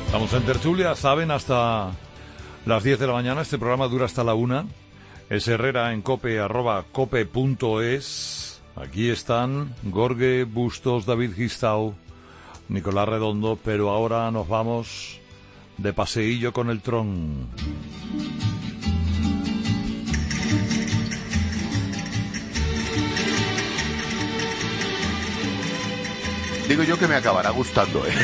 Estamos en tertulia, saben, hasta las 10 de la mañana. Este programa dura hasta la 1. Es Herrera en cope, @cope.es. Aquí están Gorge Bustos, David Gistau, Nicolás Redondo, pero ahora nos vamos de paseillo con el Tron. Digo yo que me acabará gustando, ¿eh?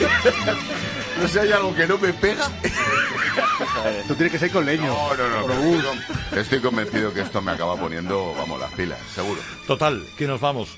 No sé, hay algo que no me pega. Esto tiene que ser con leño. No. Estoy convencido que esto me acaba poniendo, vamos, las pilas, seguro. Total, que nos vamos.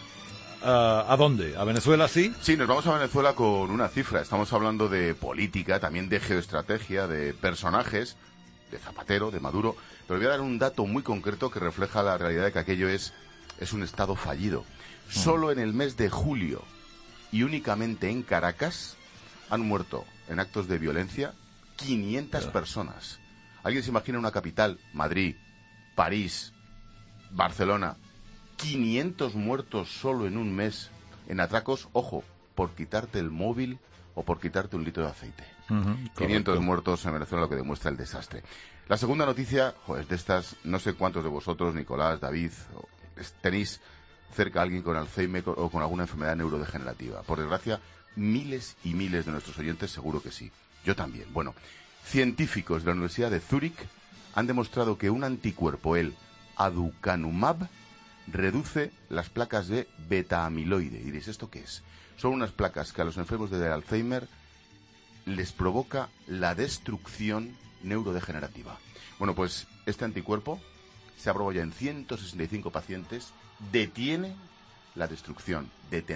¿A dónde? ¿A Venezuela, sí? Sí, nos vamos a Venezuela con una cifra. Estamos hablando de política, también de geoestrategia, de personajes, de Zapatero, de Maduro. Pero voy a dar un dato muy concreto que refleja la realidad de que aquello es un estado fallido. Solo en el mes de julio y únicamente en Caracas han muerto en actos de violencia 500 personas. ¿Alguien se imagina una capital? Madrid, París, Barcelona. 500 muertos solo en un mes en atracos, ojo, por quitarte el móvil o por quitarte un litro de aceite. 500 muertos en Venezuela, lo que demuestra el desastre. La segunda noticia, es de estas, no sé cuántos de vosotros, Nicolás, David, tenéis cerca a alguien con Alzheimer o con alguna enfermedad neurodegenerativa. Por desgracia, miles y miles de nuestros oyentes seguro que sí. Yo también. Bueno, científicos de la Universidad de Zúrich han demostrado que un anticuerpo, el aducanumab, reduce las placas de beta-amiloide. Y diréis, ¿esto qué es? Son unas placas que a los enfermos de Alzheimer les provoca la destrucción neurodegenerativa. Bueno, pues este anticuerpo se ha probado ya en 165 pacientes, detendría la destrucción.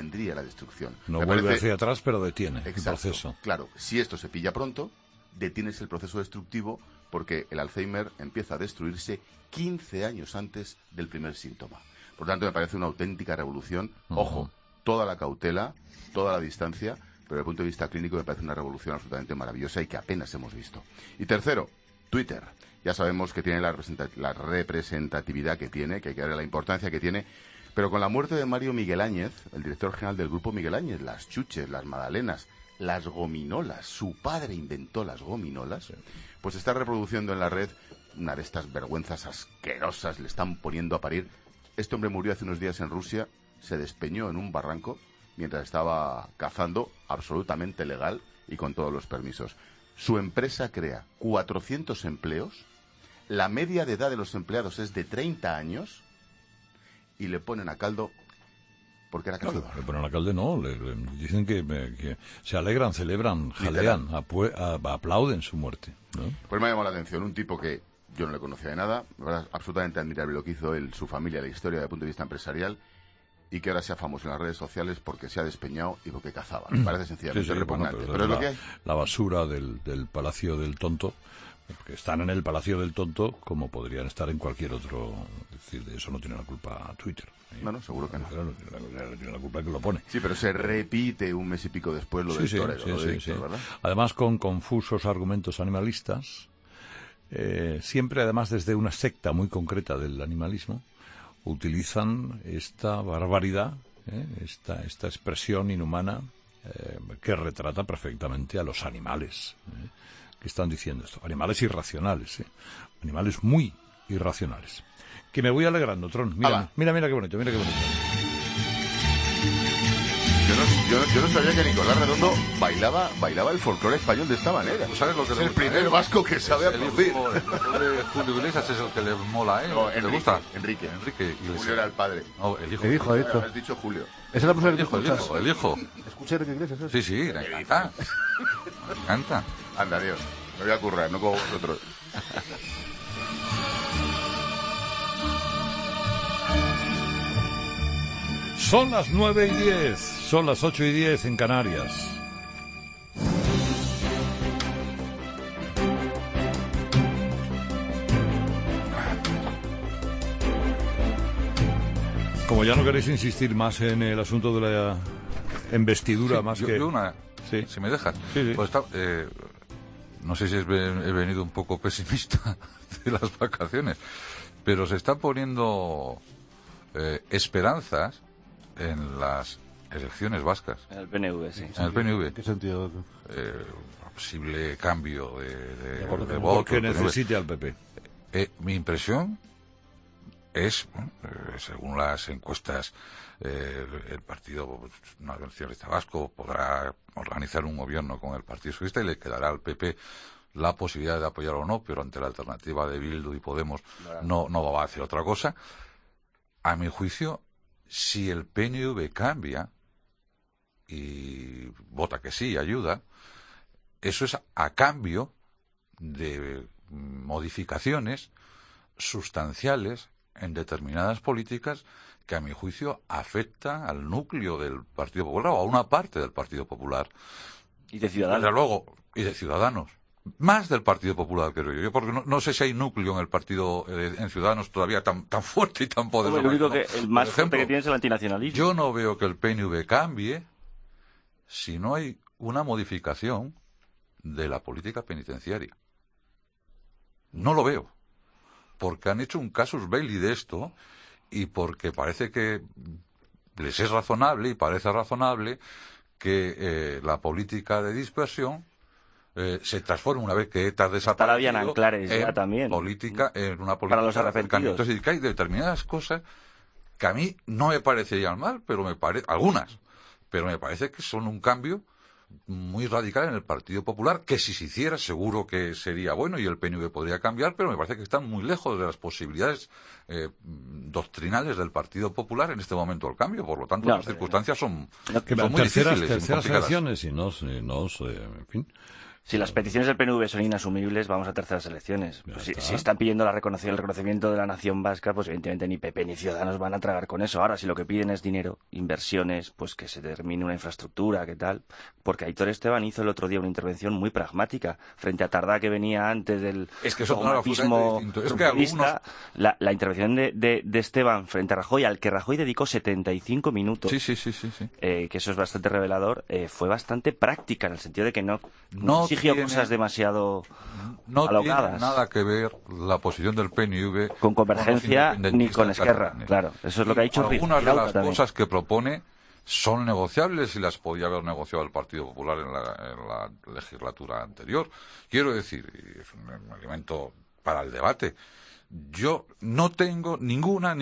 No vuelve hacia atrás, pero detiene el proceso. Claro, si esto se pilla pronto, detienes el proceso destructivo porque el Alzheimer empieza a destruirse 15 años antes del primer síntoma. Por tanto, me parece una auténtica revolución. Ojo, toda la cautela, toda la distancia, pero desde el punto de vista clínico me parece una revolución absolutamente maravillosa y que apenas hemos visto. Y tercero, Twitter. Ya sabemos que tiene la representatividad que tiene, que hay que darle la importancia que tiene, pero con la muerte de Mario Miguel Áñez, el director general del Grupo Miguel Áñez, las chuches, las magdalenas, las gominolas, su padre inventó las gominolas, pues está reproduciendo en la red una de estas vergüenzas asquerosas, le están poniendo a parir. Este hombre murió hace unos días en Rusia, se despeñó en un barranco mientras estaba cazando, absolutamente legal y con todos los permisos. Su empresa crea 400 empleos, la media de edad de los empleados es de 30 años y le ponen a caldo porque era cazador. Le ponen a caldo, no, le dicen que se alegran, celebran, jalean, aplauden su muerte, ¿no? Pues me ha llamado la atención un tipo que yo no le conocía de nada, era absolutamente admirable lo que hizo él, su familia, la historia desde el punto de vista empresarial, y que ahora sea famoso en las redes sociales porque se ha despeñado y porque cazaba. Me parece sencillamente repugnante. Bueno, pero es lo que hay. La basura del Palacio del Tonto, porque están en el Palacio del Tonto como podrían estar en cualquier otro. Es decir, de eso no tiene la culpa Twitter. No, seguro que no. No tiene la culpa que lo pone. Sí, pero se repite un mes y pico después lo del torero, ¿verdad? Además, con confusos argumentos animalistas, siempre, además, desde una secta muy concreta del animalismo, utilizan esta barbaridad, esta expresión inhumana que retrata perfectamente a los animales que están diciendo esto. Animales irracionales, animales muy irracionales. Que me voy alegrando, Tron. Mira qué bonito, mira qué bonito. Yo no sabía que Nicolás Redondo bailaba el folclore español de esta manera. ¿Tú sabes lo que es el primer vasco que sabe aplaudir. El Julio Iglesias es el que le mola, ¿eh? No, ¿Te gusta? Enrique Iglesias. Julio era el padre. No, el hijo. El hijo, esto. Has dicho Julio. Esa es la persona que tú escuchas. El hijo. ¿Escuchas Enrique Iglesias? ¿Eso? Sí, me encanta. Me encanta. Anda, Dios. Me voy a currar, no como vosotros. Son las 9:10, son las 8:10 en Canarias. Como ya no queréis insistir más en el asunto de la investidura, Sí. Si me dejas. Sí. Pues no sé si he venido un poco pesimista de las vacaciones, pero se están poniendo esperanzas en las elecciones vascas. En el PNV, sí. En el PNV. ¿En qué sentido? Posible cambio de voto. Porque del PNV. necesite al PP. Mi impresión es, según las encuestas, el Partido Nacionalista Vasco podrá organizar un gobierno con el Partido Socialista y le quedará al PP la posibilidad de apoyarlo o no, pero ante la alternativa de Bildu y Podemos no va a hacer otra cosa. A mi juicio, si el PNV cambia y vota que sí, ayuda, eso es a cambio de modificaciones sustanciales en determinadas políticas que a mi juicio afectan al núcleo del Partido Popular o a una parte del Partido Popular. Y de Ciudadanos. Desde luego, y de Ciudadanos. Más del Partido Popular, creo yo, porque no sé si hay núcleo en el partido, en Ciudadanos todavía tan fuerte y tan poderoso. El único el más Por ejemplo, fuerte que tiene es el antinacionalismo. Yo no veo que el PNV cambie si no hay una modificación de la política penitenciaria. No lo veo. Porque han hecho un casus belli de esto y porque parece que les es razonable y parece razonable que la política de dispersión se transforme una vez que ETA desaparecido Estará bien Anclares ya también. en una política para los arrepentidos. Entonces, hay determinadas cosas que a mí no me parecerían mal, pero algunas, pero me parece que son un cambio muy radical en el Partido Popular, que si se hiciera seguro que sería bueno y el PNV podría cambiar, pero me parece que están muy lejos de las posibilidades doctrinales del Partido Popular en este momento el cambio. Por lo tanto, las circunstancias son muy difíciles. Terceras elecciones y no, en fin. Si las peticiones del PNV son inasumibles, vamos a terceras elecciones. Pues si están pidiendo el reconocimiento de la nación vasca, pues evidentemente ni PP ni Ciudadanos van a tragar con eso. Ahora, si lo que piden es dinero, inversiones, pues que se termine una infraestructura, ¿qué tal? Porque Aitor Esteban hizo el otro día una intervención muy pragmática frente a Tardá, que venía antes del dogmatismo rupturista. La intervención de Esteban frente a Rajoy, al que Rajoy dedicó 75 minutos, sí. Que eso es bastante revelador, fue bastante práctica, en el sentido de que no exigió cosas demasiado alocadas. Tiene nada que ver la posición del PNV con Convergencia ni con Esquerra, claro. Eso es lo que ha dicho. Algunas de las cosas que propone son negociables y las podía haber negociado el Partido Popular en la legislatura anterior. Quiero decir, es un elemento para el debate. Yo no tengo ninguna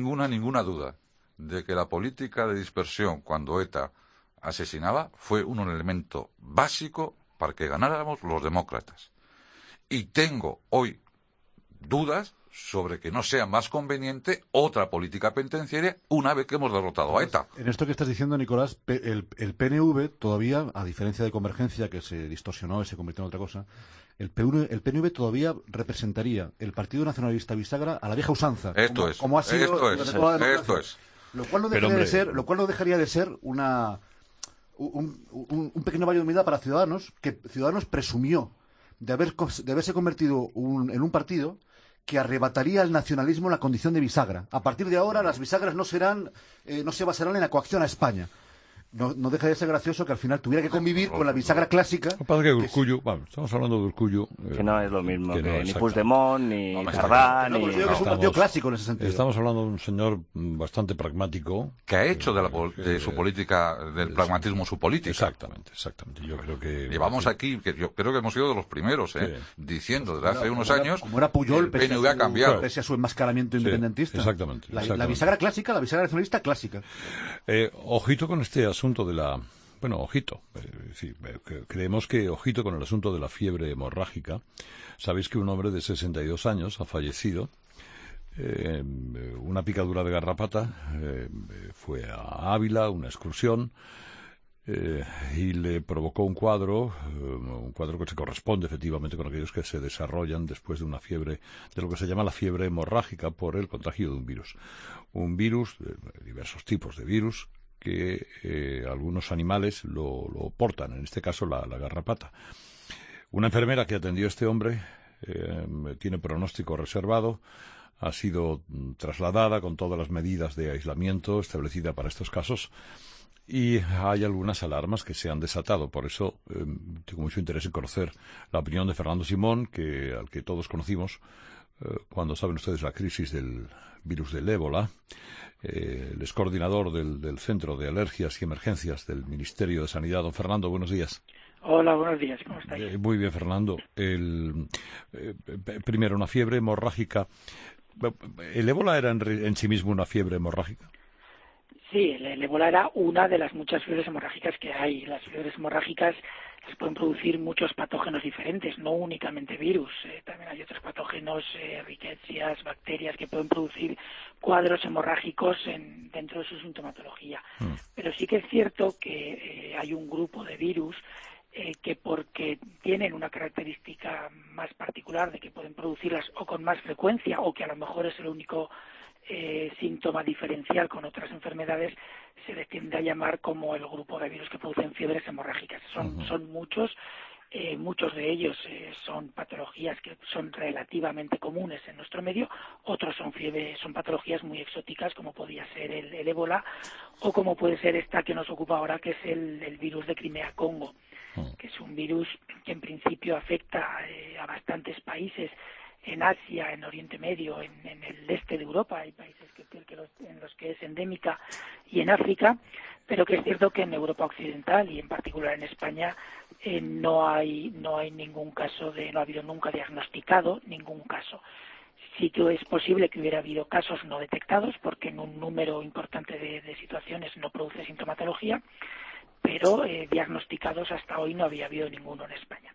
duda de que la política de dispersión cuando ETA asesinaba fue un elemento básico para que ganáramos los demócratas. Y tengo hoy dudas sobre que no sea más conveniente otra política penitenciaria una vez que hemos derrotado a ETA. En esto que estás diciendo, Nicolás, el PNV todavía, a diferencia de Convergencia, que se distorsionó y se convirtió en otra cosa, el PNV todavía representaría el Partido Nacionalista Bisagra a la vieja usanza. Como ha sido esto es. Lo cual no dejaría de ser un pequeño valle de humildad para Ciudadanos, que Ciudadanos presumió de haberse convertido en un partido que arrebataría al nacionalismo la condición de bisagra. A partir de ahora, las bisagras no se basarán en la coacción a España. No deja de ser gracioso que al final tuviera que convivir con la bisagra clásica. Estamos hablando de Urkullu. Que no es lo mismo que ni Puigdemont, ni Tardá, ni... Es un partido clásico en ese sentido. Estamos hablando de un señor bastante pragmático. Que ha hecho de su política, del pragmatismo su política. Exactamente. Yo creo que... Llevamos aquí, que yo creo que hemos sido de los primeros, diciendo desde hace unos años, como era Puyol, el PNV ha cambiado. Pese a su enmascaramiento independentista. Exactamente. La bisagra clásica, la bisagra nacionalista clásica. Ojito con este asunto de la... Bueno, ojito. Creemos que ojito con el asunto de la fiebre hemorrágica. Sabéis que un hombre de 62 años ha fallecido. Una picadura de garrapata. Fue a Ávila, una excursión. Y le provocó un cuadro que se corresponde efectivamente con aquellos que se desarrollan después de una fiebre, de lo que se llama la fiebre hemorrágica por el contagio de un virus. Un virus, diversos tipos de virus, que algunos animales lo portan, en este caso la garrapata. Una enfermera que atendió a este hombre tiene pronóstico reservado, ha sido trasladada con todas las medidas de aislamiento establecida para estos casos y hay algunas alarmas que se han desatado. Por eso tengo mucho interés en conocer la opinión de Fernando Simón, al que todos conocimos cuando saben ustedes la crisis del virus del ébola. El ex coordinador del Centro de Alergias y Emergencias del Ministerio de Sanidad, don Fernando, buenos días. Hola, buenos días, ¿cómo estáis? Muy bien, Fernando. Primero, una fiebre hemorrágica. ¿El ébola era en sí mismo una fiebre hemorrágica? Sí, el ébola era una de las muchas fiebres hemorrágicas que hay. Las fiebres hemorrágicas las pueden producir muchos patógenos diferentes, no únicamente virus. También hay otros patógenos, riquecias, bacterias, que pueden producir cuadros hemorrágicos dentro de su sintomatología. Pero sí que es cierto que hay un grupo de virus que porque tienen una característica más particular de que pueden producirlas o con más frecuencia o que a lo mejor es el único síntoma diferencial con otras enfermedades, se les tiende a llamar como el grupo de virus que producen fiebres hemorrágicas. Son muchos, muchos de ellos son patologías que son relativamente comunes en nuestro medio, otros son patologías muy exóticas como podría ser el ébola o como puede ser esta que nos ocupa ahora, que es el virus de Crimea-Congo, que es un virus que en principio afecta a bastantes países en Asia, en Oriente Medio, en el este de Europa, hay países en los que es endémica, y en África, pero que es cierto que en Europa Occidental y en particular en España no hay ningún caso no ha habido nunca diagnosticado ningún caso. Sí que es posible que hubiera habido casos no detectados, porque en un número importante de situaciones no produce sintomatología, pero diagnosticados hasta hoy no había habido ninguno en España.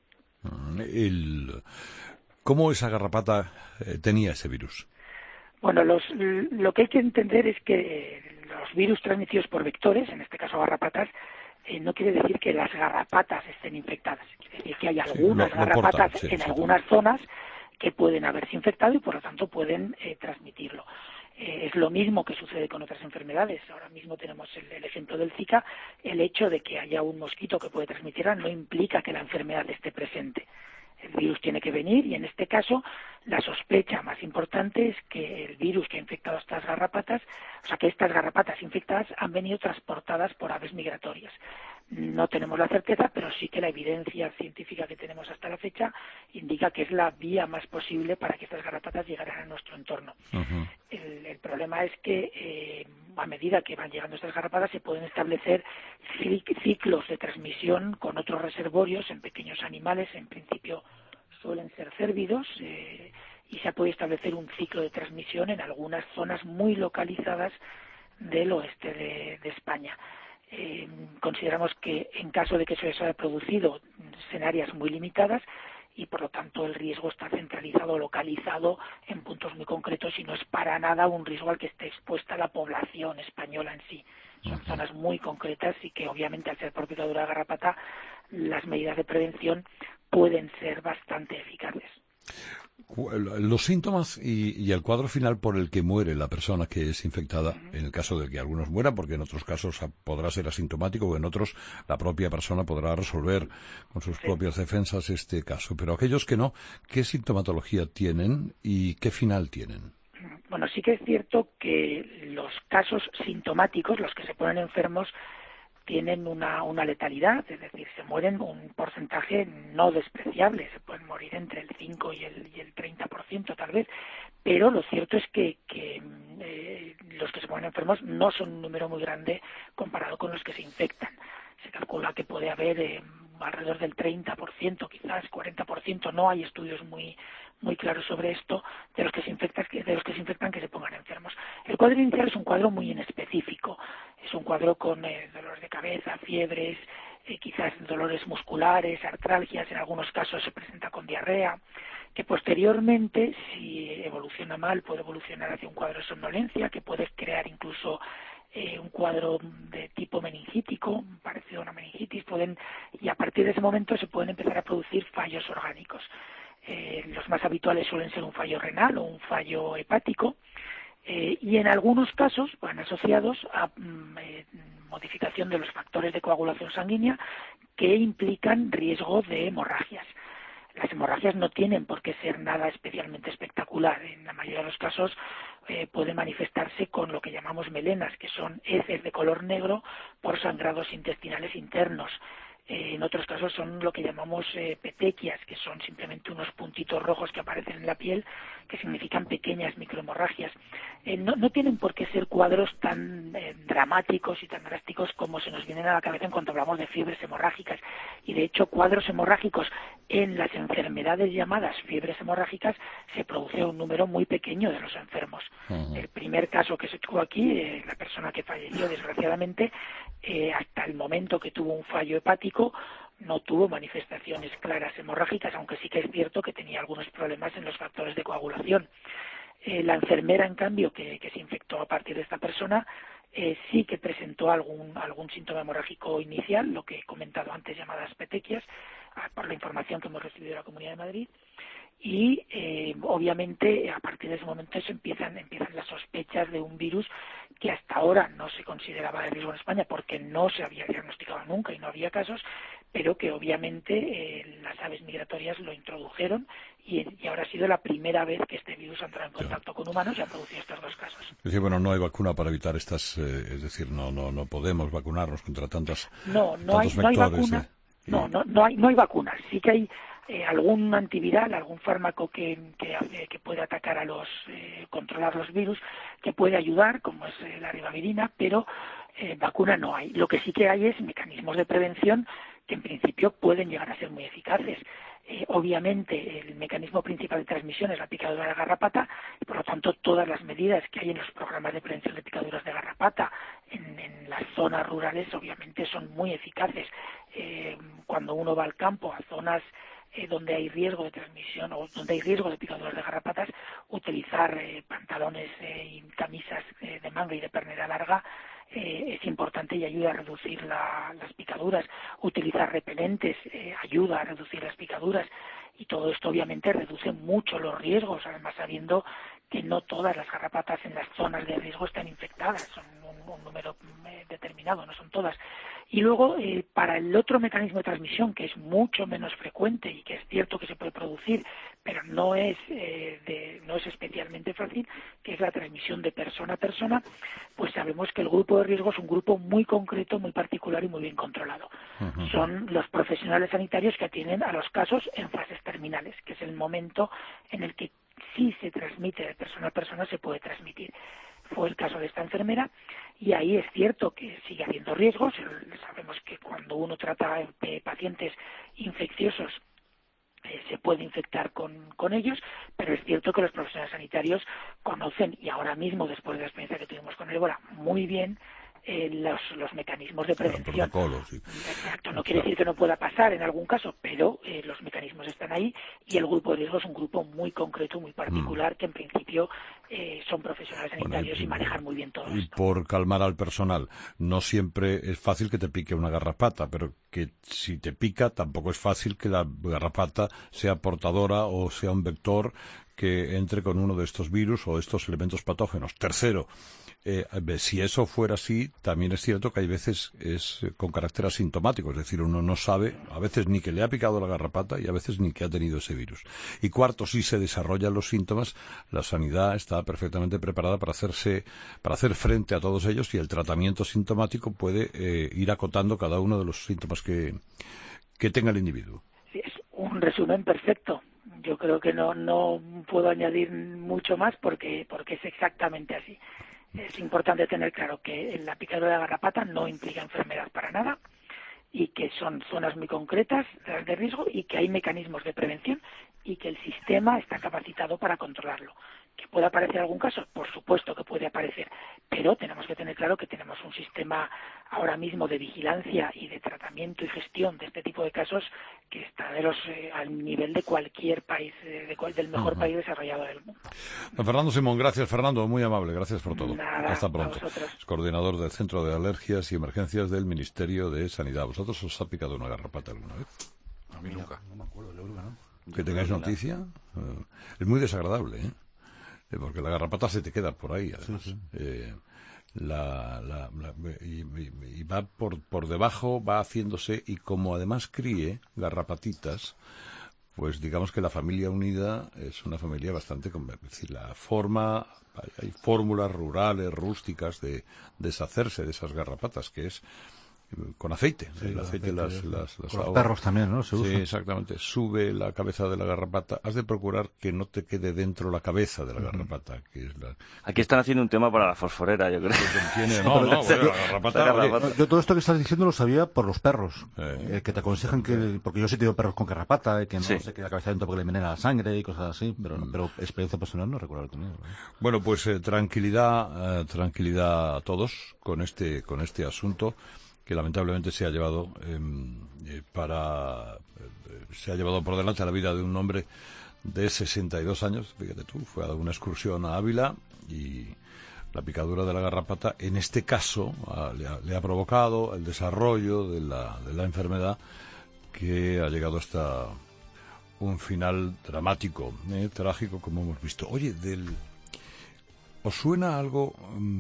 ¿Cómo esa garrapata tenía ese virus? Bueno, lo que hay que entender es que los virus transmitidos por vectores, en este caso garrapatas, no quiere decir que las garrapatas estén infectadas. Quiere decir que hay algunas garrapatas en algunas zonas que pueden haberse infectado y por lo tanto pueden transmitirlo. Es lo mismo que sucede con otras enfermedades. Ahora mismo tenemos el ejemplo del Zika. El hecho de que haya un mosquito que puede transmitirla no implica que la enfermedad esté presente. El virus tiene que venir y en este caso la sospecha más importante es que el virus que ha infectado estas garrapatas, o sea que estas garrapatas infectadas han venido transportadas por aves migratorias. No tenemos la certeza, pero sí que la evidencia científica que tenemos hasta la fecha indica que es la vía más posible para que estas garrapatas llegaran a nuestro entorno. El problema es que a medida que van llegando estas garrapatas se pueden establecer ciclos de transmisión con otros reservorios en pequeños animales, en principio suelen ser cérvidos, y se puede establecer un ciclo de transmisión en algunas zonas muy localizadas del oeste de España. Consideramos que en caso de que eso se haya producido en áreas muy limitadas y por lo tanto el riesgo está centralizado, localizado en puntos muy concretos y no es para nada un riesgo al que esté expuesta la población española en sí. Son zonas muy concretas y que obviamente al ser portadora de garrapata las medidas de prevención pueden ser bastante eficaces. Los síntomas y el cuadro final por el que muere la persona que es infectada, en el caso de que algunos mueran, porque en otros casos podrá ser asintomático o en otros la propia persona podrá resolver con sus propias defensas este caso. Pero aquellos que no, ¿qué sintomatología tienen y qué final tienen? Bueno, sí que es cierto que los casos sintomáticos, los que se ponen enfermos, tienen una letalidad, es decir, se mueren un porcentaje no despreciable, se pueden morir entre el 5 y el 30% tal vez, pero lo cierto es que los que se ponen enfermos no son un número muy grande comparado con los que se infectan. Se calcula que puede haber alrededor del 30%, quizás 40%, no hay estudios muy claros sobre esto, de los que se infectan que se pongan enfermos. El cuadro inicial es un cuadro muy inespecífico, es un cuadro con dolores de cabeza, fiebres, quizás dolores musculares, artralgias, en algunos casos se presenta con diarrea, que posteriormente, si evoluciona mal, puede evolucionar hacia un cuadro de somnolencia, que puede crear incluso un cuadro de tipo meningítico, parecido a una meningitis, y a partir de ese momento se pueden empezar a producir fallos orgánicos. Los más habituales suelen ser un fallo renal o un fallo hepático, y en algunos casos van asociados a modificación de los factores de coagulación sanguínea que implican riesgo de hemorragias. Las hemorragias no tienen por qué ser nada especialmente espectacular. En la mayoría de los casos pueden manifestarse con lo que llamamos melenas, que son heces de color negro por sangrados intestinales internos. En otros casos son lo que llamamos petequias, que son simplemente unos puntitos rojos que aparecen en la piel, que significan pequeñas microhemorragias. No tienen por qué ser cuadros tan dramáticos y tan drásticos como se nos vienen a la cabeza en cuanto hablamos de fiebres hemorrágicas. Y de hecho, cuadros hemorrágicos en las enfermedades llamadas fiebres hemorrágicas se produce un número muy pequeño de los enfermos. El primer caso que se tuvo aquí, la persona que falleció desgraciadamente, hasta el momento que tuvo un fallo hepático, no tuvo manifestaciones claras hemorrágicas, aunque sí que es cierto que tenía algunos problemas en los factores de coagulación. La enfermera, en cambio, que se infectó a partir de esta persona, sí que presentó algún síntoma hemorrágico inicial, lo que he comentado antes, llamadas petequias, por la información que hemos recibido de la Comunidad de Madrid. Y obviamente a partir de ese momento empiezan las sospechas de un virus que hasta ahora no se consideraba de riesgo en España porque no se había diagnosticado nunca y no había casos, pero que obviamente las aves migratorias lo introdujeron y ahora ha sido la primera vez que este virus ha entrado en contacto con humanos y ha producido estos dos casos. Es decir, bueno, no hay vacuna para evitar estas, es decir, no podemos vacunarnos contra tantos vectores. No hay vacuna. No hay vacunas. Sí que hay algún antiviral, algún fármaco que puede atacar controlar los virus, que puede ayudar, como es la ribavirina, pero vacuna no hay. Lo que sí que hay es mecanismos de prevención que en principio pueden llegar a ser muy eficaces. Obviamente el mecanismo principal de transmisión es la picadura de garrapata y por lo tanto todas las medidas que hay en los programas de prevención de picaduras de garrapata en las zonas rurales obviamente son muy eficaces. Cuando uno va al campo a zonas donde hay riesgo de transmisión o donde hay riesgo de picaduras de garrapatas, utilizar pantalones y camisas de manga y de pernera larga es importante y ayuda a reducir las picaduras. Utilizar repelentes ayuda a reducir las picaduras y todo esto obviamente reduce mucho los riesgos, además sabiendo que no todas las garrapatas en las zonas de riesgo están infectadas, son un número determinado, no son todas. Y luego, para el otro mecanismo de transmisión, que es mucho menos frecuente y que es cierto que se puede producir, pero no es especialmente fácil, que es la transmisión de persona a persona, pues sabemos que el grupo de riesgo es un grupo muy concreto, muy particular y muy bien controlado. Son los profesionales sanitarios que atienden a los casos en fases terminales, que es el momento en el que si se transmite de persona a persona se puede transmitir. Fue el caso de esta enfermera y ahí es cierto que sigue habiendo riesgos. Sabemos que cuando uno trata pacientes infecciosos se puede infectar con ellos, pero es cierto que los profesionales sanitarios conocen, y ahora mismo después de la experiencia que tuvimos con el ébola, muy bien los mecanismos de prevención. Sí. Exacto, no quiere decir que no pueda pasar en algún caso, pero los mecanismos están ahí y el grupo de riesgo es un grupo muy concreto, muy particular, que en principio son profesionales sanitarios y manejan muy bien todo y esto. Por calmar al personal, no siempre es fácil que te pique una garrapata, pero que si te pica tampoco es fácil que la garrapata sea portadora o sea un vector que entre con uno de estos virus o estos elementos patógenos. Tercero, si eso fuera así, también es cierto que hay veces es con carácter asintomático, es decir, uno no sabe a veces ni que le ha picado la garrapata y a veces ni que ha tenido ese virus. Y cuarto, si se desarrollan los síntomas, la sanidad está perfectamente preparada para hacer frente a todos ellos y el tratamiento sintomático puede ir acotando cada uno de los síntomas que tenga el individuo. Sí, es un resumen perfecto. Yo creo que no puedo añadir mucho más porque es exactamente así. Es importante tener claro que la picadura de garrapata no implica enfermedad para nada y que son zonas muy concretas de riesgo y que hay mecanismos de prevención y que el sistema está capacitado para controlarlo. ¿Que puede aparecer algún caso? Por supuesto que puede aparecer, pero tenemos que tener claro que tenemos un sistema ahora mismo de vigilancia y de tratamiento y gestión de este tipo de casos que está al nivel de cualquier país, del mejor país desarrollado del mundo. Don Fernando Simón, gracias Fernando, muy amable, gracias por todo. Nada, hasta pronto. Es coordinador del Centro de Alergias y Emergencias del Ministerio de Sanidad. ¿Vosotros os ha picado una garrapata alguna vez? A mí nunca. No me acuerdo, yo creo que no. ¿Que tengáis noticia? Es muy desagradable, porque la garrapata se te queda por ahí, además. Sí. Y va por debajo, va haciéndose, y como además críe garrapatitas, pues digamos que la familia unida es una familia bastante... Es decir, hay fórmulas rurales, rústicas de deshacerse de esas garrapatas, que es con aceite. Sí, el aceite las con los ahoga. perros también, ¿no? Se usa. Sí, exactamente. Sube la cabeza de la garrapata. Has de procurar que no te quede dentro la cabeza de la garrapata, que es la... Aquí están haciendo un tema para la fosforera, yo creo. No, la garrapata... Oye, Yo todo esto que estás diciendo lo sabía por los perros, que te aconsejan que, porque yo sí tengo perros con garrapata, que no se quede la cabeza dentro porque le envenena la sangre y cosas así, pero experiencia personal no recuerdo haber tenido. Bueno, pues tranquilidad a todos con este asunto que lamentablemente se ha llevado por delante la vida de un hombre de 62 años, fíjate tú, fue a una excursión a Ávila y la picadura de la garrapata, en este caso, le ha provocado el desarrollo de la enfermedad que ha llegado hasta un final dramático, trágico, como hemos visto. Oye, ¿os suena algo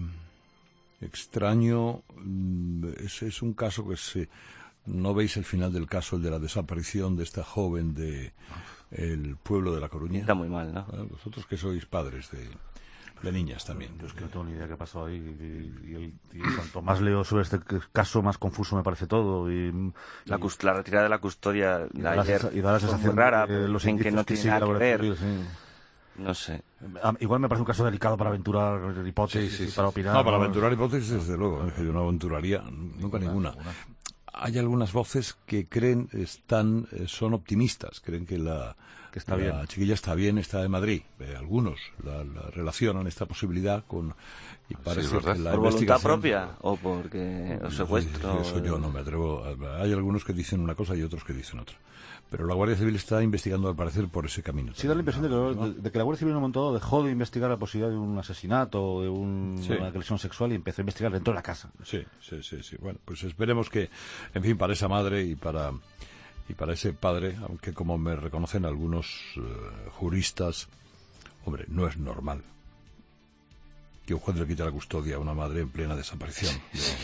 extraño? Es un caso que ¿no veis el final del caso, el de la desaparición de esta joven de el pueblo de La Coruña? Está muy mal, ¿no? Bueno, vosotros que sois padres de niñas también. Yo es que no tengo ni idea qué pasó ahí y cuanto más leo sobre este caso, más confuso me parece todo. La retirada de la custodia de ayer y da la sensación muy rara, de los en que no tiene nada que ver. Civil, sí. No sé. Igual me parece un caso delicado para aventurar hipótesis, para opinar. No, para aventurar hipótesis, desde luego. Es que yo no aventuraría nunca ninguna. Hay algunas voces que creen, son optimistas, creen que la chiquilla está bien, está de Madrid. Algunos la relacionan esta posibilidad con... Y parece que la ¿por voluntad investigación... propia o porque el secuestro? Eso yo no me atrevo. Hay algunos que dicen una cosa y otros que dicen otra. Pero la Guardia Civil está investigando, al parecer, por ese camino. Sí, da la impresión de que la Guardia Civil en un momento dado dejó de investigar la posibilidad de un asesinato o de una agresión sexual y empezó a investigar dentro de la casa. Sí. Bueno, pues esperemos que, en fin, para esa madre y para ese padre, aunque como me reconocen algunos juristas, hombre, no es normal que un juez le quite la custodia a una madre en plena desaparición.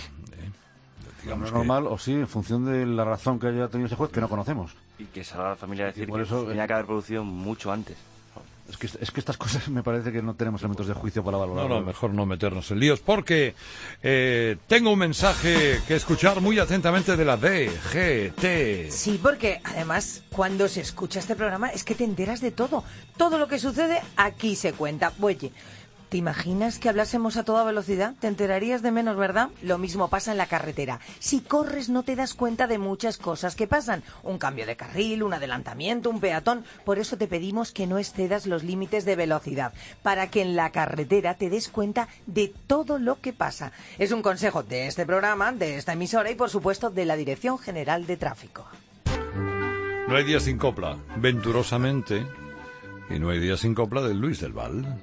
No es normal, o sí, en función de la razón que haya tenido ese juez, que no conocemos. Y que salga la familia a decir por que eso, tenía que haber producido mucho antes. Es que estas cosas me parece que no tenemos elementos de juicio para valorar. No, mejor no meternos en líos, porque tengo un mensaje que escuchar muy atentamente de la DGT. Sí, porque además, cuando se escucha este programa, es que te enteras de todo. Todo lo que sucede, aquí se cuenta. Oye, ¿te imaginas que hablásemos a toda velocidad? Te enterarías de menos, ¿verdad? Lo mismo pasa en la carretera. Si corres no te das cuenta de muchas cosas que pasan. Un cambio de carril, un adelantamiento, un peatón. Por eso te pedimos que no excedas los límites de velocidad, para que en la carretera te des cuenta de todo lo que pasa. Es un consejo de este programa, de esta emisora y, por supuesto, de la Dirección General de Tráfico. No hay día sin copla, venturosamente, y no hay día sin copla de Luis del Val.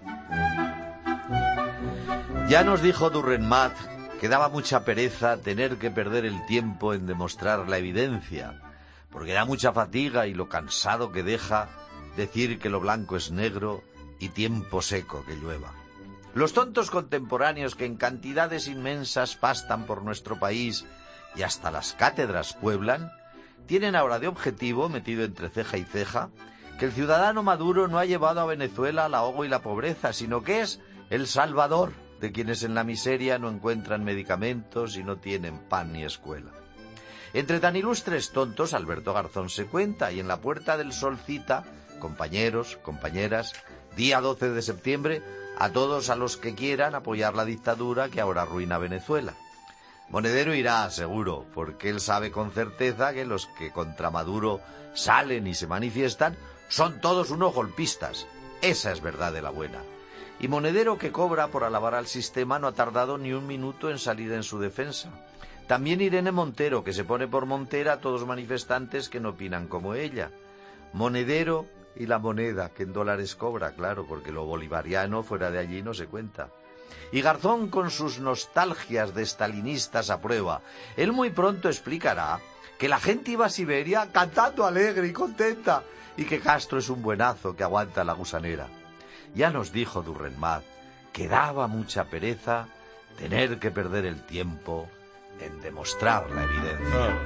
Ya nos dijo Durrenmatt que daba mucha pereza tener que perder el tiempo en demostrar la evidencia, porque da mucha fatiga y lo cansado que deja decir que lo blanco es negro y tiempo seco que llueva. Los tontos contemporáneos que en cantidades inmensas pastan por nuestro país y hasta las cátedras pueblan, tienen ahora de objetivo, metido entre ceja y ceja, que el ciudadano Maduro no ha llevado a Venezuela al ahogo y la pobreza, sino que es el salvador de quienes en la miseria no encuentran medicamentos y no tienen pan ni escuela. Entre tan ilustres tontos, Alberto Garzón se cuenta y en la Puerta del Sol cita, compañeros, compañeras, día 12 de septiembre, a todos a los que quieran apoyar la dictadura que ahora arruina Venezuela. Monedero irá, seguro, porque él sabe con certeza que los que contra Maduro salen y se manifiestan son todos unos golpistas. Esa es verdad de la buena. Y Monedero, que cobra por alabar al sistema, no ha tardado ni un minuto en salir en su defensa. También Irene Montero, que se pone por montera a todos los manifestantes que no opinan como ella. Monedero y la moneda, que en dólares cobra, claro, porque lo bolivariano fuera de allí no se cuenta. Y Garzón con sus nostalgias de estalinistas a prueba. Él muy pronto explicará que la gente iba a Siberia cantando alegre y contenta, y que Castro es un buenazo que aguanta la gusanera. Ya nos dijo Durrenmatt que daba mucha pereza tener que perder el tiempo en demostrar la evidencia.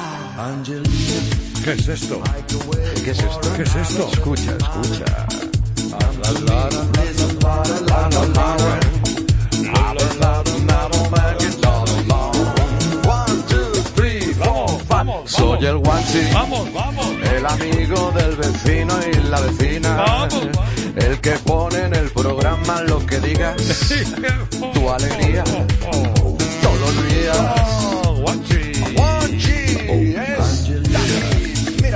¿Qué es esto? ¿Qué es esto? ¿Qué es esto? Escucha. Soy el Guanchi, Vamos. el amigo del vecino y la vecina. Vamos. El que pone en el programa lo que digas. Tu alegría. Todos los días. Guanchi. Guanchi es Mira.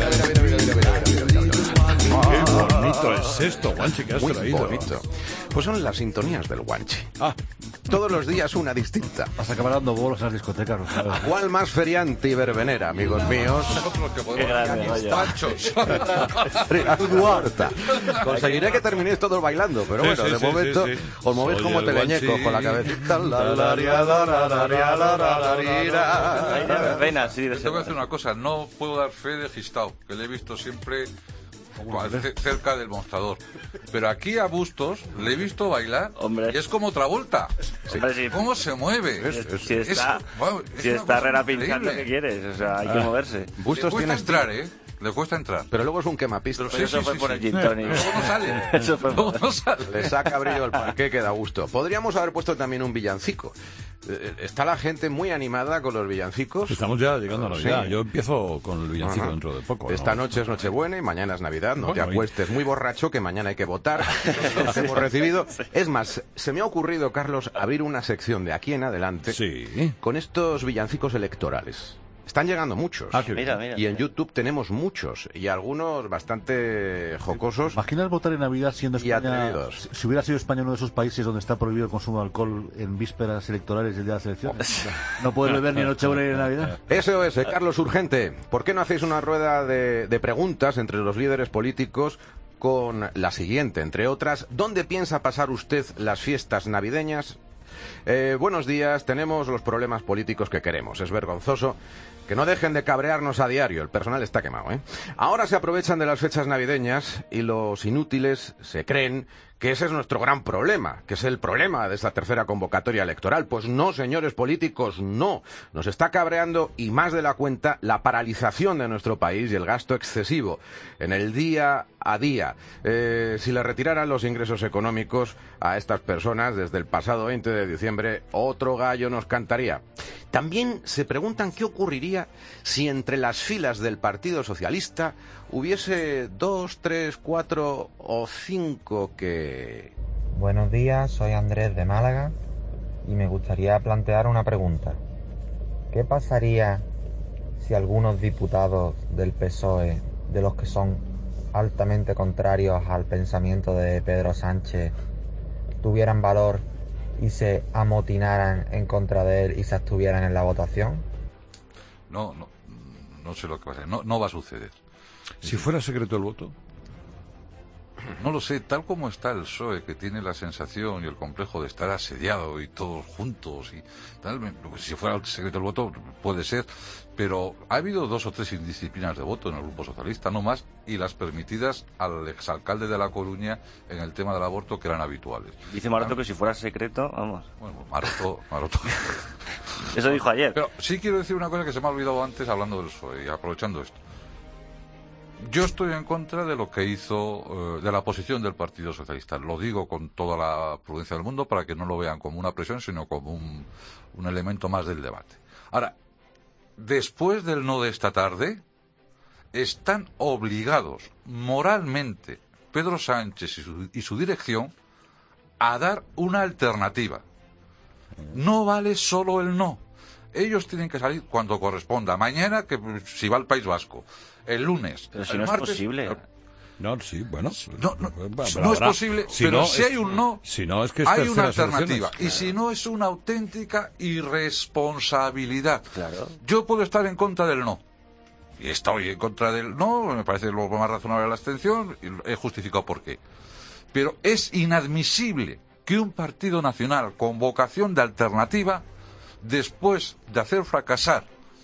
Qué bonito es esto, Guanchi, que has Muy traído. bonito. Pues son las sintonías del Guanchi. Todos los días una distinta. Vas a acabar dando bolos en las discotecas, ¿no sabes? ¿Cuál más feriante y verbenera, amigos míos? Nosotros que podemos Qué grande, vaya. Pachos. Duarta. Conseguiré que terminéis todos bailando, pero Sí, bueno, sí, de sí, momento sí, sí. os movéis Soy como el teleñecos Guanchi. con la cabecita. Reina, sí, de Te tengo que decir una cosa, no puedo dar fe de Gistao, que le he visto siempre cerca del mostrador. Pero aquí a Bustos le he visto bailar. Hombre. Y es como Travolta. Hombre, sí. ¿Cómo se mueve? Si está, es si una está cosa Herrera pinchando, increíble. ¿qué quieres? O sea, hay que moverse. Le Bustos cuesta tiene entrar, Le cuesta entrar. pero luego es un quemapistas. Pero eso fue por el gin tonic. Luego no sale. Eso fue Luego por- no sale. Le saca brillo al parqué, que da gusto. Podríamos haber puesto también un villancico. Está la gente muy animada con los villancicos. Estamos ya llegando a Navidad. Sí. Yo empiezo con el villancico Ajá. dentro de poco. ¿no? Esta noche es Nochebuena y mañana es Navidad. No te Bueno, acuestes muy borracho, que mañana hay que votar. Los hemos recibido. Es más, se me ha ocurrido, Carlos, abrir una sección de aquí en adelante Sí. con estos villancicos electorales. Están llegando muchos. Ah, qué bien. Mira. Y en YouTube tenemos muchos, y algunos bastante jocosos. ¿Imaginas votar en Navidad siendo Y España, atrevidos. si hubiera sido España uno de esos países donde está prohibido el consumo de alcohol en vísperas electorales y el día de las elecciones? No puedes beber ni en Nochebuena ni en Navidad. SOS, Carlos Urgente, ¿por qué no hacéis una rueda de preguntas entre los líderes políticos con la siguiente, entre otras? ¿Dónde piensa pasar usted las fiestas navideñas? Buenos días, tenemos los problemas políticos que queremos. Es vergonzoso que no dejen de cabrearnos a diario. El personal está quemado, ¿eh? Ahora se aprovechan de las fechas navideñas y los inútiles se creen que ese es nuestro gran problema, que es el problema de esta tercera convocatoria electoral. Pues no, señores políticos, no. Nos está cabreando, y más de la cuenta, la paralización de nuestro país y el gasto excesivo en el día a día. Si le retiraran los ingresos económicos a estas personas desde el pasado 20 de diciembre, otro gallo nos cantaría. También se preguntan qué ocurriría si entre las filas del Partido Socialista hubiese 2, 3, 4 o 5 que... Buenos días, soy Andrés de Málaga y me gustaría plantear una pregunta. ¿Qué pasaría si algunos diputados del PSOE, de los que son altamente contrarios al pensamiento de Pedro Sánchez, tuvieran valor y se amotinaran en contra de él y se abstuvieran en la votación? No sé lo que va a hacer. No va a suceder. Si fuera secreto el voto. No lo sé, tal como está el PSOE, que tiene la sensación y el complejo de estar asediado y todos juntos y tal, si fuera el secreto del voto puede ser, pero ha habido 2 o 3 indisciplinas de voto en el Grupo Socialista, no más, y las permitidas al exalcalde de La Coruña en el tema del aborto, que eran habituales. Dice Maroto que si fuera secreto, vamos. Bueno, Maroto. Eso dijo ayer. Pero sí quiero decir una cosa que se me ha olvidado antes hablando del PSOE y aprovechando esto. Yo estoy en contra de lo que hizo, de la posición del Partido Socialista. Lo digo con toda la prudencia del mundo para que no lo vean como una presión, sino como un elemento más del debate. Ahora, después del no de esta tarde, están obligados moralmente Pedro Sánchez y su dirección a dar una alternativa. No vale solo el no. Ellos tienen que salir cuando corresponda. Mañana, que si va al País Vasco. El lunes. Pero si el no martes, es posible. No, sí, bueno. No es posible, pero si hay un no, si no, es que es hay una terceras alternativa. elecciones. Y si no, es una auténtica irresponsabilidad. Claro. Yo puedo estar en contra del no. Y estoy en contra del no, me parece lo más razonable la abstención, y he justificado por qué. Pero es inadmisible que un partido nacional con vocación de alternativa, después de hacer fracasar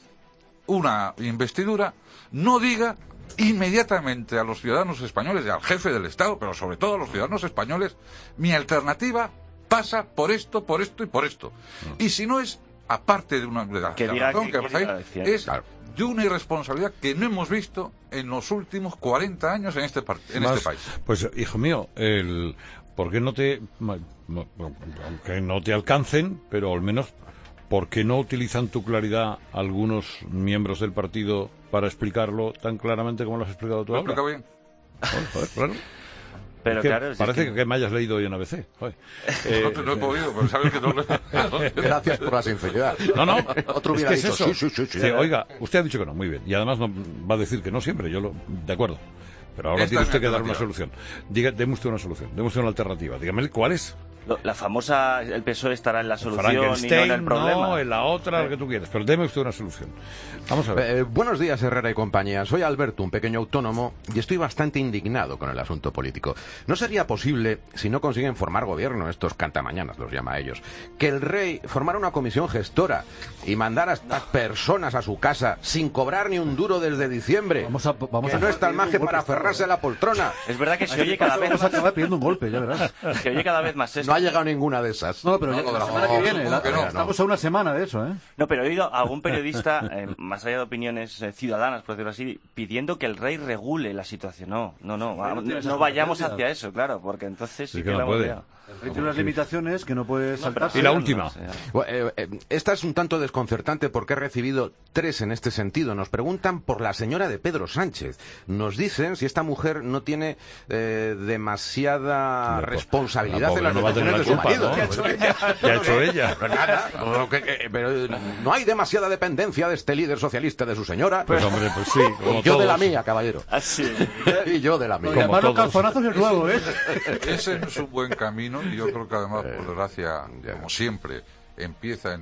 una investidura, no diga inmediatamente a los ciudadanos españoles y al jefe del Estado, pero sobre todo a los ciudadanos españoles, mi alternativa pasa por esto y por esto. Y si no es, aparte de una Que la diga razón que que diga, es de una irresponsabilidad que no hemos visto en los últimos 40 años en este país. Pues, hijo mío, ¿por qué no te... aunque no te alcancen, pero al menos ¿por qué no utilizan tu claridad algunos miembros del partido para explicarlo tan claramente como lo has explicado tú ahora? ¿Lo explica bien? Joder, claro. Pero claro, parece que me hayas leído hoy en ABC. No he podido, pero sabes que no lo Gracias por la sinceridad. No. Otro hubiera dicho, sí. Oiga, usted ha dicho que no, muy bien. Y además no, va a decir que no siempre, de acuerdo. Pero ahora tiene usted que dar una solución. Deme usted una solución, deme usted una alternativa. Dígame cuál es. La famosa, el PSOE estará en la solución y no en el problema. No, en la otra, lo que tú quieras. Pero deme usted una solución. Vamos a ver. Buenos días, Herrera y compañía. Soy Alberto, un pequeño autónomo, y estoy bastante indignado con el asunto político. No sería posible, si no consiguen formar gobierno, estos cantamañanas los llama a ellos, que el rey formara una comisión gestora y mandara a estas personas a su casa sin cobrar ni un duro desde diciembre. Que no está el maje para aferrarse a la poltrona. Es verdad que se oye cada vez más. Acaba pidiendo un golpe, ya verás. Se oye cada vez más esto. No ha llegado ninguna de esas. No, pero la semana que viene. Estamos a una semana de eso, ¿eh? No, pero he oído a algún periodista, más allá de opiniones ciudadanas, por decirlo así, pidiendo que el rey regule la situación. No vayamos hacia eso, claro, porque entonces sí que no puede. Hay unas limitaciones que no puede saltarse. Y la última. Esta es un tanto desconcertante porque he recibido 3 en este sentido. Nos preguntan por la señora de Pedro Sánchez. Nos dicen si esta mujer no tiene demasiada responsabilidad en las decisiones de su marido. ¿No? ¿Qué ha hecho ella? Pero nada, pero no hay demasiada dependencia de este líder socialista de su señora. Pues hombre, pues sí. Y yo de la mía, caballero. Así. Y yo de la mía. Además los calzonazos es nuevo, ¿eh? Ese no es un buen camino. Y yo creo que además, por desgracia, como siempre, empieza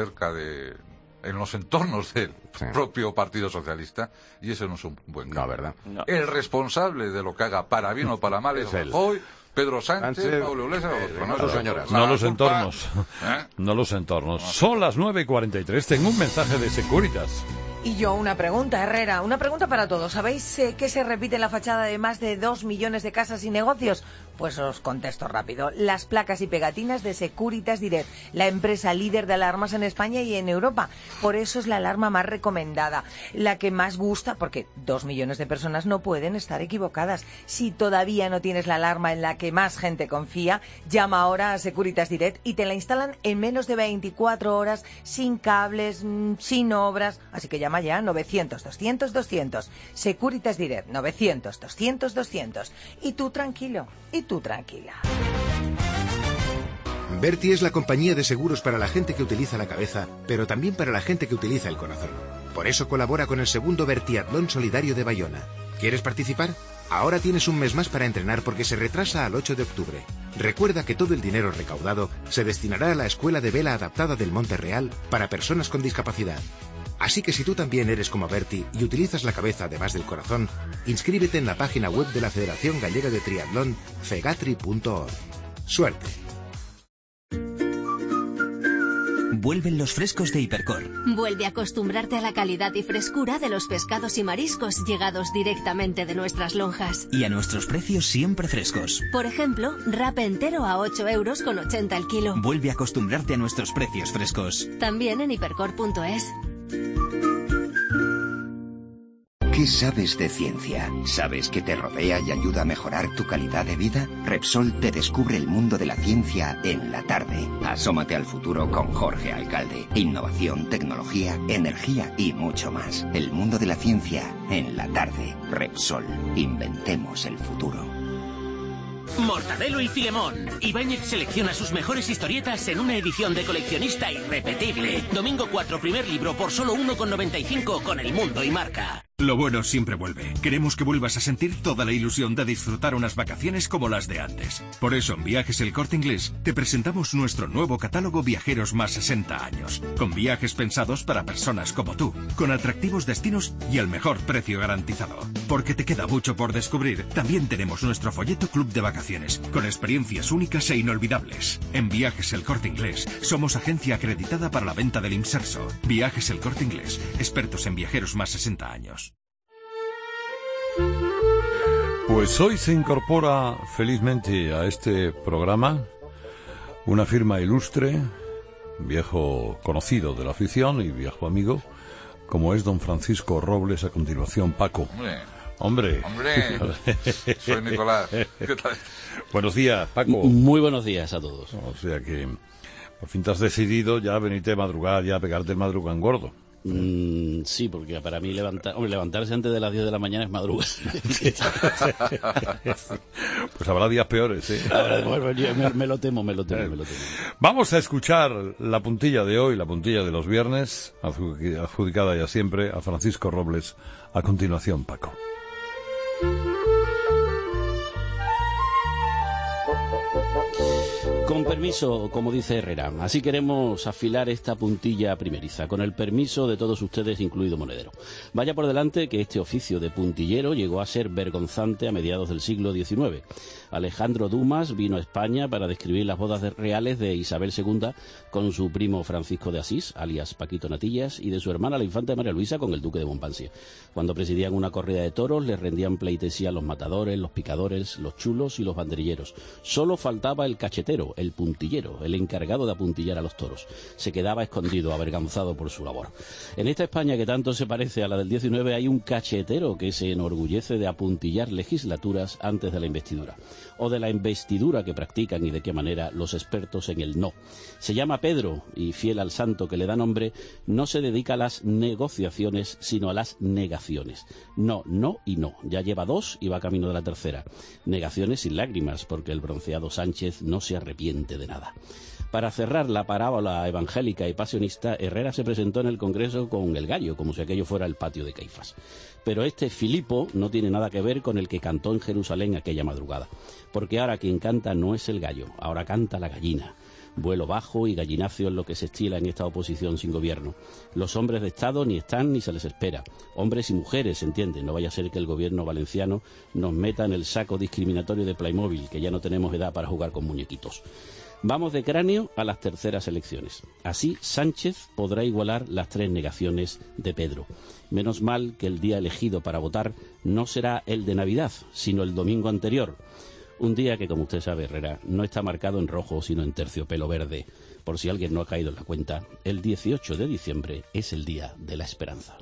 en los entornos del propio Partido Socialista, y ese no es un buen camino. No, ¿verdad? No. El responsable de lo que haga, para bien o para mal, es hoy Pedro Sánchez, Pablo Iglesias o otro. No sus señoras. No los entornos. No los entornos. Son las 9:43. Tengo un mensaje de Securitas. Y yo una pregunta, Herrera, una pregunta para todos. ¿Sabéis qué se repite en la fachada de más de 2 millones de casas y negocios? Pues os contesto rápido. Las placas y pegatinas de Securitas Direct, la empresa líder de alarmas en España y en Europa. Por eso es la alarma más recomendada, la que más gusta, porque 2 millones de personas no pueden estar equivocadas. Si todavía no tienes la alarma en la que más gente confía, llama ahora a Securitas Direct y te la instalan en menos de 24 horas, sin cables, sin obras. Así que llama ya 900-200-200. Securitas Direct, 900-200-200. Y tú tranquilo, y tú tranquila. Verti es la compañía de seguros para la gente que utiliza la cabeza, pero también para la gente que utiliza el corazón. Por eso colabora con el segundo Vertiatlón Solidario de Bayona. ¿Quieres participar? Ahora tienes un mes más para entrenar porque se retrasa al 8 de octubre. Recuerda que todo el dinero recaudado se destinará a la Escuela de Vela Adaptada del Monte Real para personas con discapacidad. Así que si tú también eres como Berti y utilizas la cabeza además del corazón, inscríbete en la página web de la Federación Gallega de Triatlón, fegatri.org. ¡Suerte! Vuelven los frescos de Hipercor. Vuelve a acostumbrarte a la calidad y frescura de los pescados y mariscos llegados directamente de nuestras lonjas. Y a nuestros precios siempre frescos. Por ejemplo, rape entero a 8,80 € el kilo. Vuelve a acostumbrarte a nuestros precios frescos. También en hipercor.es. ¿Qué sabes de ciencia? ¿Sabes qué te rodea y ayuda a mejorar tu calidad de vida? Repsol te descubre el mundo de la ciencia en la tarde. Asómate al futuro con Jorge Alcalde. Innovación, tecnología, energía y mucho más. El mundo de la ciencia en la tarde. Repsol. Inventemos el futuro. Mortadelo y Filemón. Ibáñez selecciona sus mejores historietas en una edición de coleccionista irrepetible. Domingo 4, primer libro por solo 1,95 con El Mundo y Marca. Lo bueno siempre vuelve. Queremos que vuelvas a sentir toda la ilusión de disfrutar unas vacaciones como las de antes. Por eso en Viajes El Corte Inglés te presentamos nuestro nuevo catálogo Viajeros más 60 años. Con viajes pensados para personas como tú, con atractivos destinos y el mejor precio garantizado. Porque te queda mucho por descubrir, también tenemos nuestro folleto Club de Vacaciones, con experiencias únicas e inolvidables. En Viajes El Corte Inglés somos agencia acreditada para la venta del Imserso. Viajes El Corte Inglés, expertos en viajeros más 60 años. Pues hoy se incorpora felizmente a este programa una firma ilustre, viejo conocido de la afición y viejo amigo, como es don Francisco Robles. A continuación, Paco. Hombre. Soy Nicolás. ¿Qué tal? Buenos días, Paco. Muy buenos días a todos. O sea que Por fin te has decidido ya a venirte de madrugada, ya a pegarte el madrugán gordo. Sí, porque para mí levantarse antes de las 10 de la mañana es madrugar. Pues habrá días peores, ¿eh? Me lo temo. Vamos a escuchar la puntilla de hoy, la puntilla de los viernes, adjudicada ya siempre a Francisco Robles. A continuación, Paco. Con permiso, como dice Herrera, así queremos afilar esta puntilla primeriza, con el permiso de todos ustedes, incluido Monedero. Vaya por delante que este oficio de puntillero llegó a ser vergonzante a mediados del siglo XIX. Alejandro Dumas vino a España para describir las bodas reales de Isabel II con su primo Francisco de Asís, alias Paquito Natillas, y de su hermana la infanta María Luisa con el duque de Montpensier. Cuando presidían una corrida de toros, les rendían pleitesía los matadores, los picadores, los chulos y los banderilleros. Solo faltaba el cachetero, el puntillero, el encargado de apuntillar a los toros. Se quedaba escondido, avergonzado por su labor. En esta España que tanto se parece a la del 19 hay un cachetero que se enorgullece de apuntillar legislaturas antes de la investidura. O de la investidura que practican y de qué manera los expertos en el no. Se llama Pedro y, fiel al santo que le da nombre, no se dedica a las negociaciones sino a las negaciones. No, no y no. Ya lleva 2 y va camino de la tercera. Negaciones sin lágrimas, porque el bronceado Sánchez no se arrepiente de nada. Para cerrar la parábola evangélica y pasionista, Herrera se presentó en el Congreso con el gallo, como si aquello fuera el patio de Caifás. Pero este Filipo no tiene nada que ver con el que cantó en Jerusalén aquella madrugada, porque ahora quien canta no es el gallo, ahora canta la gallina. Vuelo bajo y gallinacio es lo que se estila en esta oposición sin gobierno. Los hombres de Estado ni están ni se les espera. Hombres y mujeres, ¿se entiende? No vaya a ser que el gobierno valenciano nos meta en el saco discriminatorio de Playmobil, que ya no tenemos edad para jugar con muñequitos. Vamos de cráneo a las terceras elecciones. Así Sánchez podrá igualar las 3 negaciones de Pedro. Menos mal que el día elegido para votar no será el de Navidad, sino el domingo anterior. Un día que, como usted sabe, Herrera, no está marcado en rojo, sino en terciopelo verde. Por si alguien no ha caído en la cuenta, el 18 de diciembre es el Día de la Esperanza.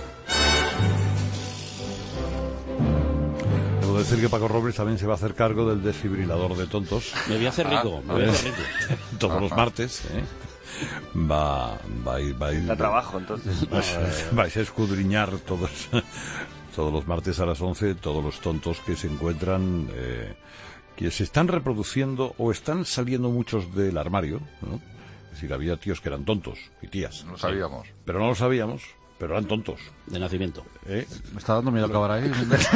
Debo decir que Paco Robles también se va a hacer cargo del desfibrilador de tontos. Me voy a hacer rico, Todos los martes, va a ir... Da trabajo, entonces. Vais a escudriñar todos los martes a las 11, todos los tontos que se encuentran, que se están reproduciendo o están saliendo muchos del armario, ¿no? Es decir, había tíos que eran tontos y tías. No lo sabíamos. Pero no lo sabíamos. Pero eran tontos. De nacimiento. Me está dando miedo acabar ahí.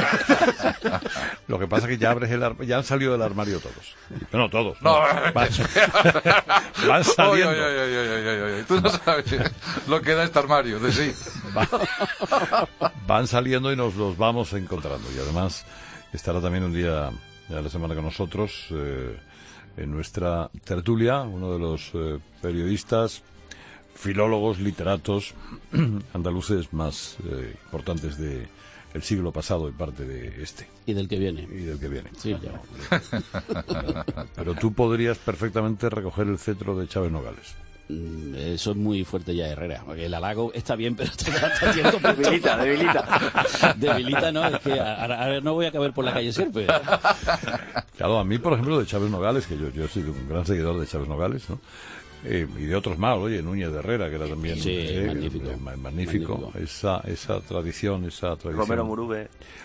Lo que pasa es que ya han salido del armario todos. No, todos. No. Van saliendo. Oy. Tú no sabes lo que da este armario de sí. Van saliendo y nos los vamos encontrando. Y además estará también un día de la semana con nosotros en nuestra tertulia uno de los periodistas, filólogos, literatos andaluces más importantes del siglo pasado y parte de este. Y del que viene. Sí, ya. Pero tú podrías perfectamente recoger el cetro de Chávez Nogales. Eso es muy fuerte ya, Herrera. El halago está bien, pero está siendo debilita, ¿no? Es que ahora no voy a caber por la calle Sierpe. Claro, a mí, por ejemplo, de Chávez Nogales, que yo soy un gran seguidor de Chávez Nogales, ¿no? Y de otros más, Núñez de Herrera, que era también magnífico. Esa tradición. Romero Murube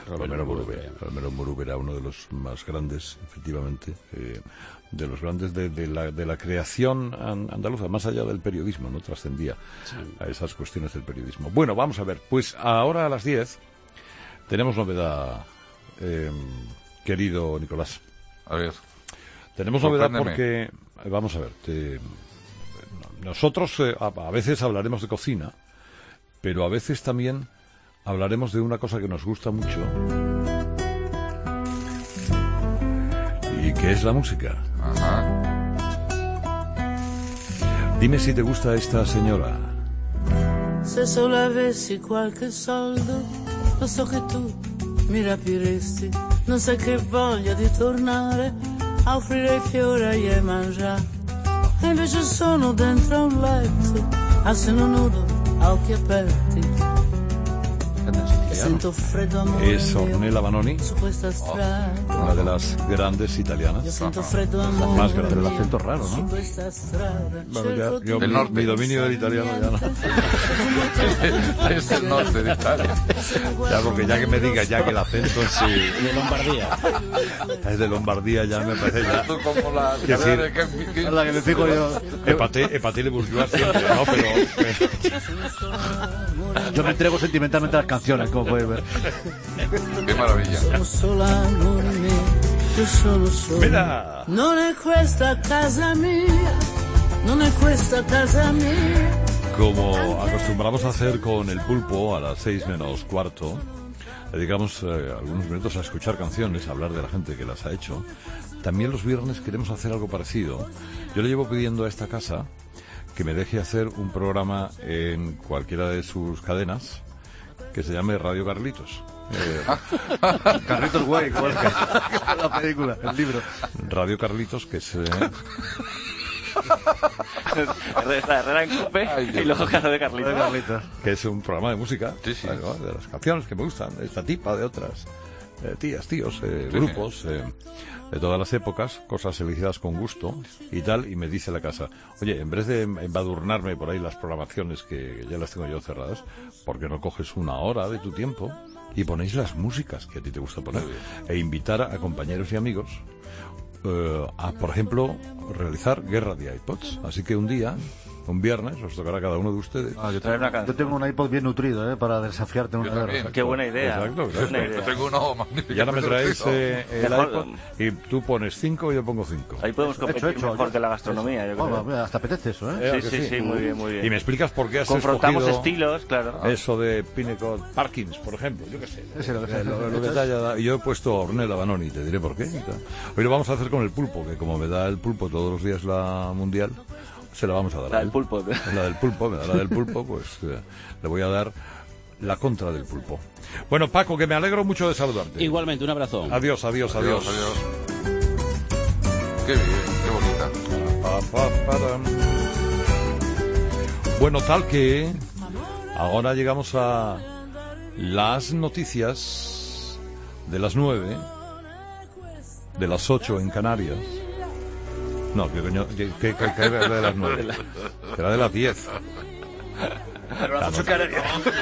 era uno de los más grandes, efectivamente, de los grandes de la creación andaluza, más allá del periodismo, no trascendía a esas cuestiones del periodismo. Bueno, vamos a ver, pues ahora a las 10 tenemos novedad, querido Nicolás. A ver. Tenemos novedad porque, vamos a ver, nosotros a veces hablaremos de cocina, pero a veces también hablaremos de una cosa que nos gusta mucho y que es la música. Ajá. Dime si te gusta esta señora. Se solo avessi qualche soldo, lo so che tu mi rapiresti, non sai che voglia di tornare a offrire i fiori ai mangiare. E invece sono dentro a un letto, a seno nudo, a occhi aperti. es Ornella Vanoni, una de las grandes italianas. Más grande, el acento raro, ¿no? Bueno, mi dominio del italiano ya no. Es del norte de Italia. Ya, porque ya que me digas ya que el acento es de Lombardía. Es de Lombardía, ya me parece ya. Como la decir, la que me fijo yo. Epaté le bourgeois siempre, ¿no? Pero yo me entrego sentimentalmente a las canciones, como puedes ver. Qué maravilla. Mira. Non è questa casa mia, non è questa casa mia. Como acostumbramos a hacer con el pulpo a las 6 menos cuarto, dedicamos algunos minutos a escuchar canciones, a hablar de la gente que las ha hecho. También los viernes queremos hacer algo parecido. Yo le llevo pidiendo a esta casa que me deje hacer un programa en cualquiera de sus cadenas que se llame Radio Carlitos. Carlitos Way, igual que la película, el libro. Radio Carlitos, que es... Herrera en Cope y luego Radio Carlitos. Que es un programa de música, de las canciones que me gustan, de esta tipa, de otras tías, tíos, grupos, de todas las épocas, cosas elegidas con gusto y tal, y me dice la casa, oye, en vez de embadurnarme por ahí las programaciones que ya las tengo yo cerradas, ¿por qué no coges una hora de tu tiempo y ponéis las músicas que a ti te gusta poner? E invitar a compañeros y amigos a, por ejemplo, realizar guerra de iPods. Así que un día, un viernes, os tocará a cada uno de ustedes. Yo tengo un iPod bien nutrido, para desafiarte una guerra. Qué buena idea. Exacto. Yo tengo uno magnífico. Y ahora me traéis el iPod y tú pones 5 y yo pongo 5. Ahí podemos competir mejor que la gastronomía. Yo creo. Hasta apetece eso, ¿eh? Sí, muy bien, muy bien. Y me explicas por qué has confrontamos escogido estilos, claro. Eso de Pinnacle Parkins, por ejemplo, yo qué sé. Lo que te haya dado. Y yo he puesto a Ornella Vanoni, te diré por qué. Hoy lo vamos a hacer con el pulpo, que como me da el pulpo todos los días la mundial, se la vamos a dar. La del pulpo. La del pulpo, me da la del pulpo, pues le voy a dar la contra del pulpo. Bueno, Paco, que me alegro mucho de saludarte. Igualmente, un abrazo. Adiós. Adiós. Qué bien, qué bonita. Bueno, tal que ahora llegamos a las noticias de las 9, de las 8 en Canarias. No, que era de las 9. Era de las 10. Pero las 8 Canarias.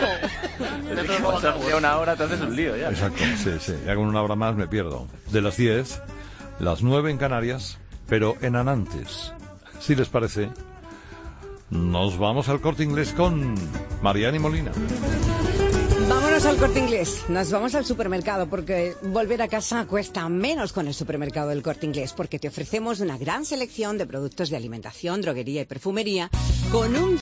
Ya una hora te haces un lío ya. Exacto, sí. Ya con una hora más me pierdo. De las 10, las 9 en Canarias, pero en Anantes. Si les parece, nos vamos al Corte Inglés con Mariani Molina. Vámonos al Corte Inglés, nos vamos al supermercado porque volver a casa cuesta menos con el supermercado del Corte Inglés porque te ofrecemos una gran selección de productos de alimentación, droguería y perfumería con un